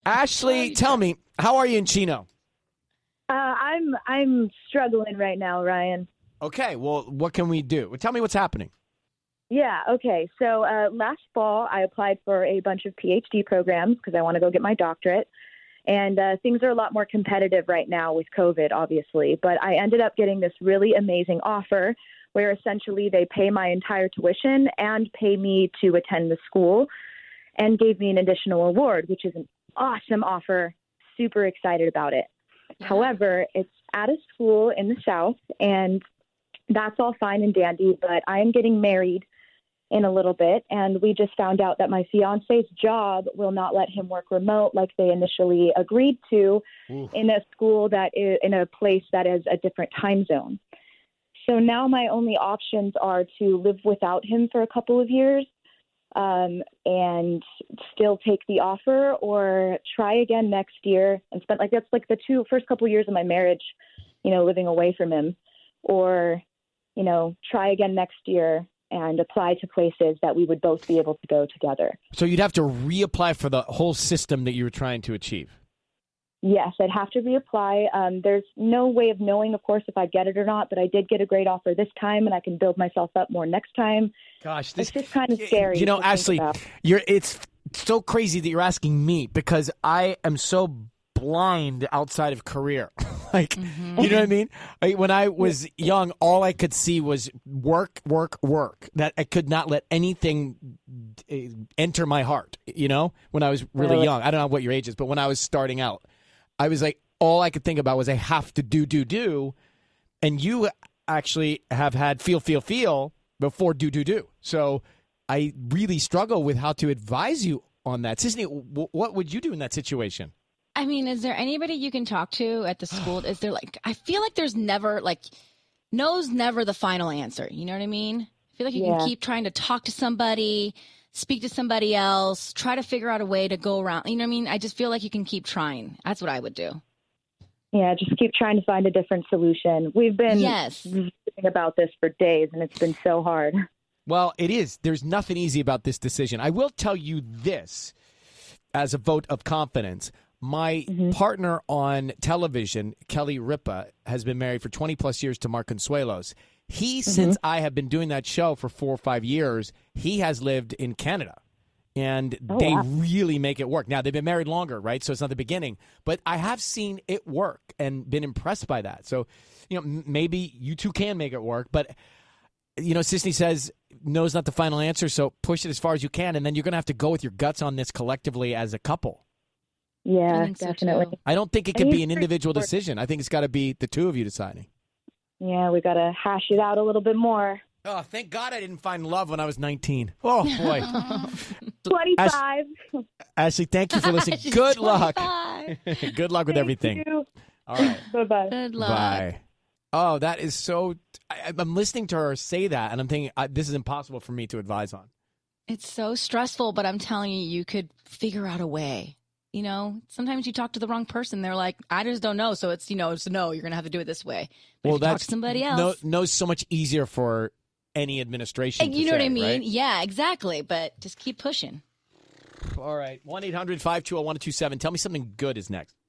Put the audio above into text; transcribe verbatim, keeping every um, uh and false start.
Ashley, tell me, how are you in Chino? Uh, I'm I'm struggling right now, Ryan. Okay, well, what can we do? Well, tell me what's happening. Yeah, okay. So uh, last fall, I applied for a bunch of PhD programs because I want to go get my doctorate. And uh, things are a lot more competitive right now with COVID, obviously. But I ended up getting this really amazing offer where essentially they pay my entire tuition and pay me to attend the school and gave me an additional award, which is an awesome offer. Super excited about it. Yeah. However, it's at a school in the South, and that's all fine and dandy, but I am getting married in a little bit, and we just found out that my fiance's job will not let him work remote like they initially agreed to. Ooh. In a school that is in a place that is a different time zone. So now my only options are to live without him for a couple of years um, and still take the offer, or try again next year and spend like that's like the two first couple of years of my marriage, you know, living away from him, or, you know, try again next year and apply to places that we would both be able to go together. So you'd have to reapply for the whole system that you were trying to achieve. Yes, I'd have to reapply. Um, there's no way of knowing, of course, if I get it or not, but I did get a great offer this time, and I can build myself up more next time. Gosh, this is kind of scary. You know, Ashley, you're it's so crazy that you're asking me because I am so blind outside of career. Like, mm-hmm. You know what I mean? Like, when I was young, all I could see was work, work, work. That I could not let anything enter my heart, you know, when I was really really? young. I don't know what your age is, but when I was starting out, I was like, all I could think about was I have to do, do, do. And you actually have had feel, feel, feel before do, do, do. So I really struggle with how to advise you on that. Sisney, what would you do in that situation? I mean, is there anybody you can talk to at the school? Is there like, I feel like there's never like, no's never the final answer. You know what I mean? I feel like you yeah. can keep trying to talk to somebody, speak to somebody else, try to figure out a way to go around. You know what I mean? I just feel like you can keep trying. That's what I would do. Yeah, just keep trying to find a different solution. We've been yes. thinking about this for days, and it's been so hard. Well, it is. There's nothing easy about this decision. I will tell you this as a vote of confidence. My mm-hmm. partner on television, Kelly Ripa, has been married for twenty plus years to Mark Consuelos. He, mm-hmm. since I have been doing that show for four or five years, he has lived in Canada. And oh, they wow. really make it work. Now, they've been married longer, right? So it's not the beginning. But I have seen it work and been impressed by that. So, you know, m- maybe you two can make it work. But, you know, Sisney says no is not the final answer. So push it as far as you can. And then you're going to have to go with your guts on this collectively as a couple. Yeah, I definitely. So I don't think it can be an individual decision. I think it's got to be the two of you deciding. Yeah, we got to hash it out a little bit more. Oh, thank God I didn't find love when I was nineteen. Oh, boy. twenty-five. Ash- Ashley, thank you for listening. Good luck. Good luck with thank everything. You. All right. Bye-bye. Good luck. Bye. Oh, that is so I, I'm listening to her say that, and I'm thinking, I, this is impossible for me to advise on. It's so stressful, but I'm telling you, you could figure out a way. You know, sometimes you talk to the wrong person. They're like, I just don't know. So it's, you know, it's no, you're going to have to do it this way. But well, if you that's talk to somebody else. No, no's so much easier for any administration. You know say, what I mean? Right? Yeah, exactly. But just keep pushing. All right. one eight hundred five two zero one two seven. Tell me something good is next.